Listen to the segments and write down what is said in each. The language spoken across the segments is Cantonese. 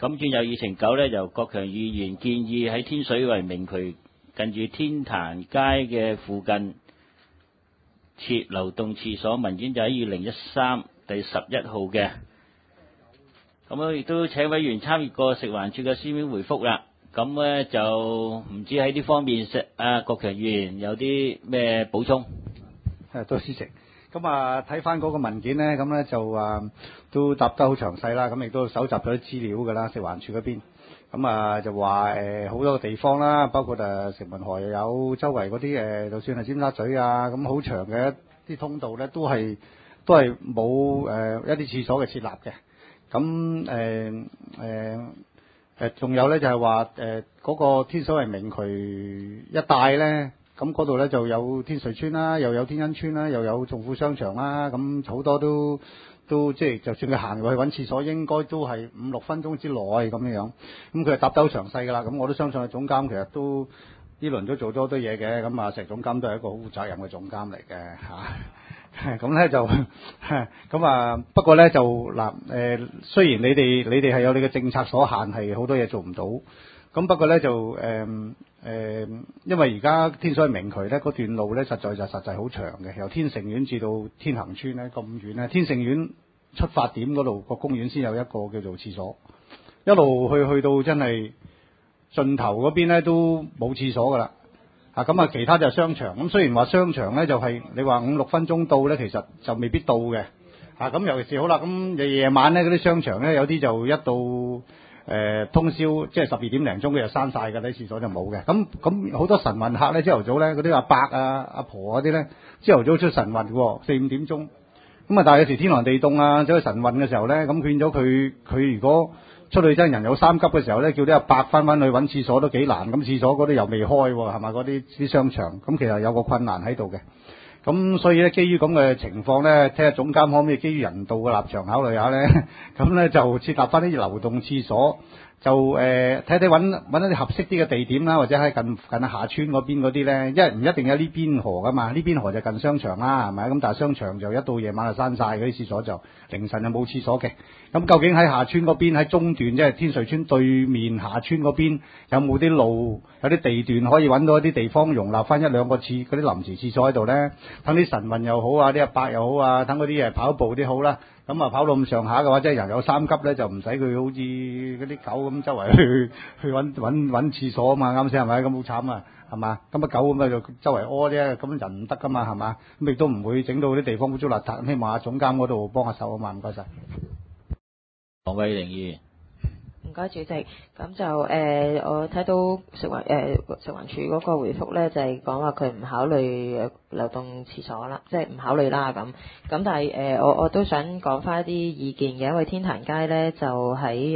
咁轉有議程9呢，由國強議員建議喺天水圍明渠近住天壇街嘅附近設流動廁所，文件就喺2013第11號嘅。咁我亦都請委員參閱過食環署嘅書面回覆啦。咁呢就唔知喺呢方面國強議員有啲咩補充？ 多謝主席。咁啊，睇翻嗰個文件呢，咁咧就都答得好詳細啦。咁亦都搜集咗啲資料㗎啦，食環署嗰邊。咁啊就話好多個地方啦，包括城門河又有周圍嗰啲就算係尖沙咀啊，咁好長嘅一啲通道咧，都係冇一啲廁所嘅設立嘅。咁仲有咧就係話嗰個天水圍明渠一帶咧，咁嗰度咧就有天瑞村啦，又有天恩村啦，又有眾富商場啦，咁好多都即係就算佢行入去揾廁所，應該都係5-6分鐘之內咁樣。咁佢係答得好詳細㗎啦。咁我都相信總監其實都呢輪都做咗好多嘢嘅。咁石總監都係一個好負責任嘅總監嚟嘅嚇。咁咧就咁不過咧就雖然你哋係有你嘅政策所限，係好多嘢做唔到。咁不過咧就因為而家天水圍明渠咧嗰段路咧實在好長嘅，由天盛苑至到天恒村咧咁遠咧，天盛苑出發點嗰度個公園先有一個叫做廁所，一路去到真係盡頭嗰邊咧都冇廁所㗎啦。咁其他就係商場。咁雖然話商場咧就係你話5-6分鐘到咧，其實就未必到嘅。咁尤其是好啦，咁夜晚咧嗰啲商場咧有啲就一到通宵，即係12點零鐘佢就閂晒㗎，啲廁所就冇嘅。咁好多晨運客咧，朝頭早咧嗰啲阿伯啊、阿婆嗰啲咧，朝頭早出晨運喎，4-5點鐘。咁但係有時天寒地凍啊，走去晨運嘅時候咧，咁勸咗佢如果出去真人有3急嘅時候咧，叫啲阿伯翻去揾廁所都幾難。咁廁所嗰啲又未開喎，係咪嗰啲商場？咁其實有個困難喺度嘅。咁所以咧，基於咁嘅情況咧，睇下總監可唔可以基於人道嘅立場考慮下咧？咁咧就設立翻啲流動廁所，就睇揾一啲合適啲嘅地點啦，或者喺近下村嗰邊嗰啲咧，因為唔一定有呢邊河噶嘛，呢邊河就近商場啦，係咪？咁但係商場就一到夜晚就閂晒，嗰啲廁所就凌晨就冇廁所嘅。咁究竟喺下村嗰邊，喺中段即係天瑞村對面下村嗰邊，有冇啲路，有啲地段可以揾到一啲地方容納翻1-2個嗰啲臨時廁所喺度咧？等啲晨運又好啊，啲阿伯又好啊，等嗰啲跑步啲好啦。咁跑到咁上下嘅話，即係人有3急咧，就唔使佢好似嗰啲狗咁周圍去揾廁所啊嘛，啱先係咪？咁好慘啊，係嘛？咁狗咁就周圍屙啫，咁人唔得噶嘛，係嘛？咁亦都唔會整到啲地方污糟邋遢。希望阿總監嗰度幫下手啊嘛，唔該晒。 黃惠玲議員。 唔該主席，咁就我睇到食環署嗰個回覆咧，就係講話佢唔考慮流動廁所啦，即係唔考慮啦咁。咁但係我都想講翻一啲意見嘅，因為天壇街咧就喺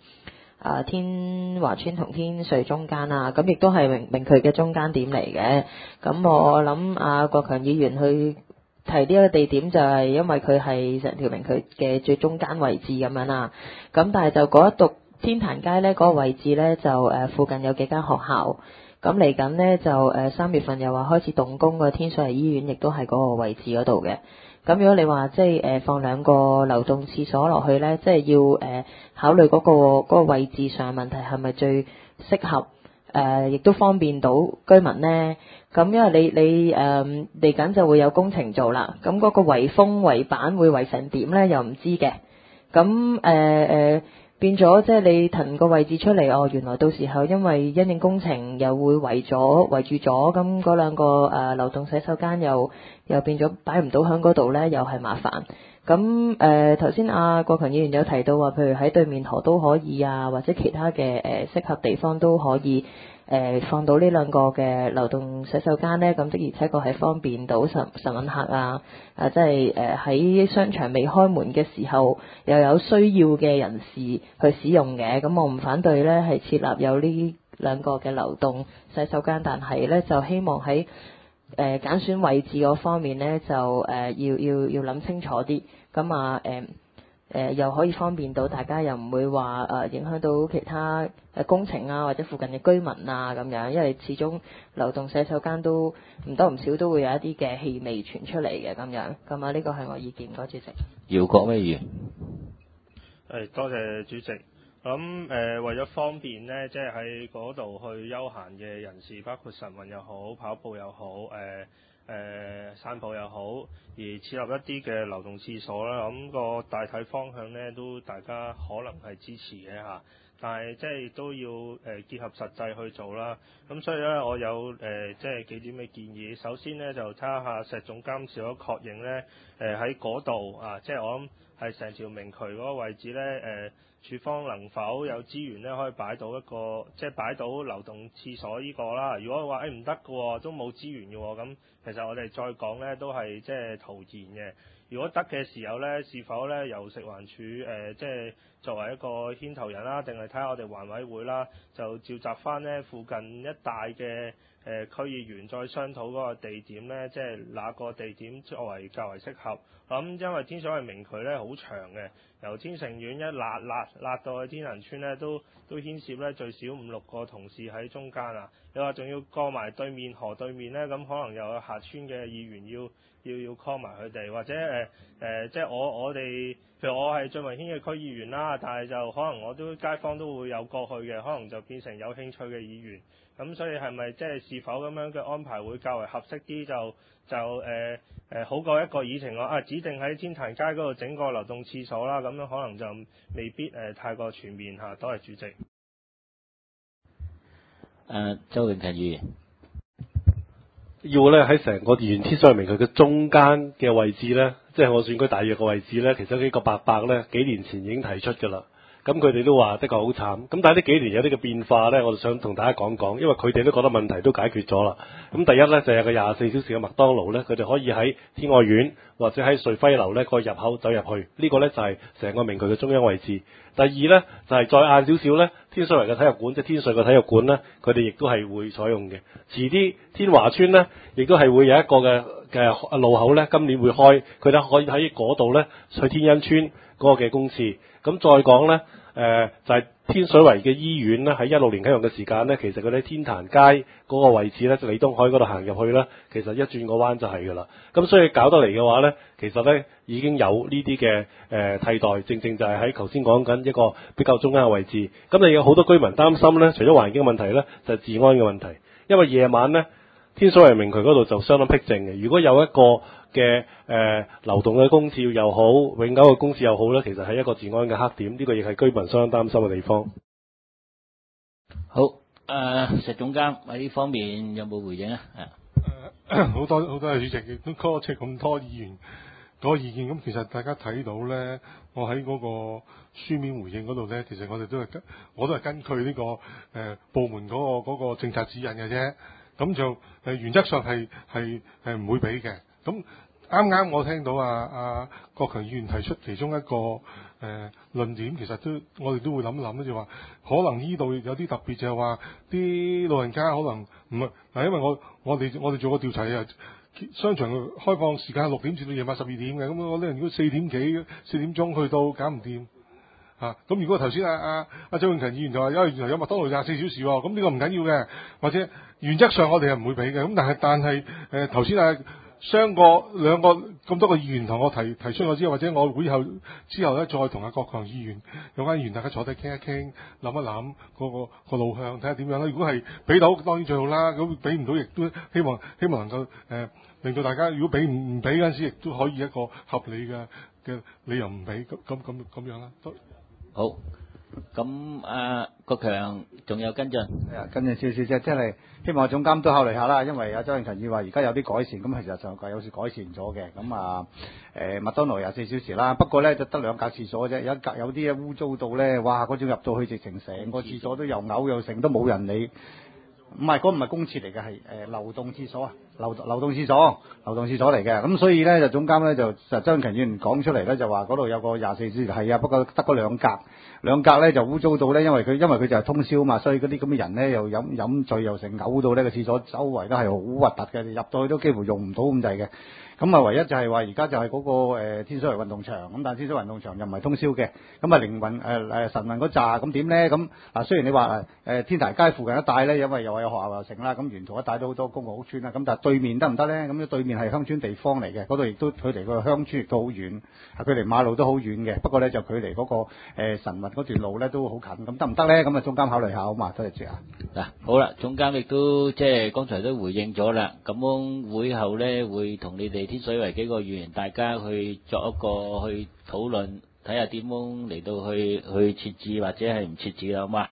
天華村同天瑞中間啊，咁亦都係明渠嘅中間點嚟嘅。咁我諗國強議員去提呢一個地點就係因為佢係成條明渠嘅最中間位置咁樣啦。咁但係就嗰一度天壇街咧嗰個位置咧就附近有幾間學校，咁嚟緊咧就3月份又話開始動工個天水圍醫院，亦都係嗰個位置嗰度嘅。咁如果你話即係放2個流動廁所落去咧，即係要考慮嗰個位置上問題係咪最適合亦都方便到居民咧？咁因為你嚟緊就會有工程做啦，咁嗰個圍封圍板會圍成點咧又唔知嘅。咁變咗即係你騰個位置出嚟，原來到時候因為因應工程又會圍住咗，咁嗰2個流動洗手間又變咗擺唔到喺嗰度咧，又係麻煩。咁頭先國強議員有提到話，譬如喺對面河都可以啊，或者其他嘅適合地方都可以放到呢2個嘅流動洗手間咧，咁的而且確係方便到晨運客啊，即係喺商場未開門嘅時候又有需要嘅人士去使用嘅。咁我唔反對咧係設立有呢2個嘅流動洗手間，但係咧就希望喺揀選位置嗰方面咧就要諗清楚啲。咁又可以方便到大家，又唔會話影響到其他工程啊，或者附近嘅居民啊咁樣，因為始終流動洗手間都唔多唔少都會有一啲嘅氣味傳出嚟嘅咁樣。咁呢個係我意見，多謝主席。 姚國威議員。 多謝主席。 咁為咗方便呢，即係喺嗰度去休閒嘅人士，包括晨運又好、跑步又好、散步又好，而設立一啲嘅流動廁所啦。咁個大體方向呢，都大家可能係支持嘅嚇。但係即係都要結合實際去做啦。咁所以咧，我有即係幾點嘅建議。首先咧，就睇下石總監是否確認咧，喺嗰度啊，即係我諗係成條明渠嗰個位置咧，處方能否有資源咧，可以擺到一個即係擺到流動廁所呢個啦。如果話唔得嘅喎，都冇資源嘅喎，咁其實我哋再講咧都係即係徒然嘅。如果得嘅時候咧，是否咧由食環署即係作為一個牽頭人啦，定係睇下我哋環委會啦，就召集翻呢附近一帶嘅區議員再商討嗰個地點咧，即係哪個地點作為較為適合。咁因為天水圍明渠咧好長嘅，由天成苑一辣到去天恒村咧，都牽涉咧最少5-6個同事喺中間啊！你話仲要過埋對面河對面咧，咁可能又有下村嘅議員要 call 埋佢哋，或者即係我哋，譬如我係最文軒嘅區議員啦，但係就可能我都街坊都會有過去嘅，可能就變成有興趣嘅議員。咁所以係咪即係是否咁樣嘅安排會較為合適啲？就好過一個議程話指定喺天壇街嗰度整個流動廁所啦，咁樣可能就未必太過全面嚇。多謝主席。 周永勤議員。 要咧喺成個原天水圍明渠嘅中間嘅位置咧，即係我選區大約嘅位置咧，其實呢個伯伯咧幾年前已經提出㗎啦。咁佢哋都話的確好慘。咁但係呢幾年有啲嘅變化咧，我就想同大家講講，因為佢哋都覺得問題都解決咗啦。咁第一咧就係個24小時嘅麥當勞咧，佢哋可以喺天愛苑或者喺瑞輝樓咧個入口走入去，呢個咧就係成個明渠嘅中央位置。第二咧就係再晏少少咧，天水圍嘅體育館即係天水嘅體育館咧，佢哋亦都係會採用嘅。遲啲天華村咧，亦都係會有一個嘅路口咧，今年會開，佢哋可以喺嗰度咧去天恩村嗰個嘅公廁。咁再講咧，就係天水圍嘅醫院咧，喺16年啟用嘅時間咧，其實佢哋喺天壇街嗰個位置咧，就李東海嗰度行入去咧，其實一轉個彎就係㗎啦。咁所以搞得嚟嘅話咧，其實咧已經有呢啲嘅替代，正正就係喺頭先講緊一個比較中間嘅位置。咁你有好多居民擔心咧，除咗環境嘅問題咧，就係治安嘅問題，因為夜晚咧天水圍明渠嗰度就相當僻靜嘅。如果有一個嘅流動嘅公廁又好，永久嘅公廁又好咧，其實係一個治安嘅黑點，呢個亦係居民相當擔心嘅地方。 好，石總監喺呢方面有冇回應啊？ 好多謝主席，亦都多謝咁多議員嗰個意見。咁其實大家睇到咧，我喺嗰個書面回應嗰度咧，其實我都係根據呢個部門嗰個政策指引嘅啫。咁就原則上係唔會俾嘅。咁啱我聽到國強議員提出其中一個論點，其實我哋都會諗一諗咧，就話可能呢度有啲特別，就係話啲老人家可能唔係嗱，因為我哋做過調查啊，商場開放時間係6點至到夜晚12點嘅，咁我呢如果4點鐘去到搞唔掂啊，咁如果頭先周永勤議員就話，因為原來有麥當勞24小時喎，咁呢個唔緊要嘅，或者原則上我哋係唔會俾嘅，咁但係頭先雙個兩個咁多個議員同我提出咗之後，或者我會之後咧再同國強議員有關議員大家坐低傾一傾，諗一諗個路向，睇下點樣啦。如果係俾到當然最好啦，咁俾唔到亦都希望能夠令到大家如果俾唔俾嗰陣時，亦都可以一個合理嘅理由唔俾，咁樣啦。 好，咁國強仲有跟進？ 跟進少少啫，即係希望總監都考慮下啦，因為周永勤議員話而家有啲改善，咁其實就有時改善咗嘅。咁麥當勞24小時啦，不過咧就得2格廁所啫，有啲污糟到咧，哇！嗰種入到去直情成個廁所都又嘔又剩，都冇人理。唔係公廁嚟嘅，係流動廁所啊，流動廁所嚟嘅。咁所以咧就總監咧就周永勤議員講出嚟咧，就話嗰度有個24小時係啊，不過得嗰2格咧就污糟到咧，因為佢就係通宵嘛，所以嗰啲咁嘅人咧又飲醉又成嘔到呢個廁所周圍都係好核突嘅，入到去都幾乎用唔到咁滯嘅。 咁啊，唯一就係話而家就係嗰個天水圍運動場，咁但係天水圍運動場又唔係通宵嘅，咁啊靈運晨運嗰扎咁點咧？咁雖然你話天台街附近一帶咧，因為又有學校又成啦，咁沿途一帶都好多公共屋邨啦，咁但係對面得唔得咧？咁對面係鄉村地方嚟嘅，嗰度亦都距離個鄉村亦都好遠，距離馬路都好遠嘅。不過咧就距離嗰個晨運嗰段路咧都好近，咁得唔得咧？咁啊中監考慮下好嘛？多謝主席啊！ 嗱，好啦，總監亦都即係剛才都回應咗啦。咁會後咧會同你哋天水圍幾個議員大家去作一個去討論，睇下點樣嚟到去設置或者係唔設置啦，好嘛？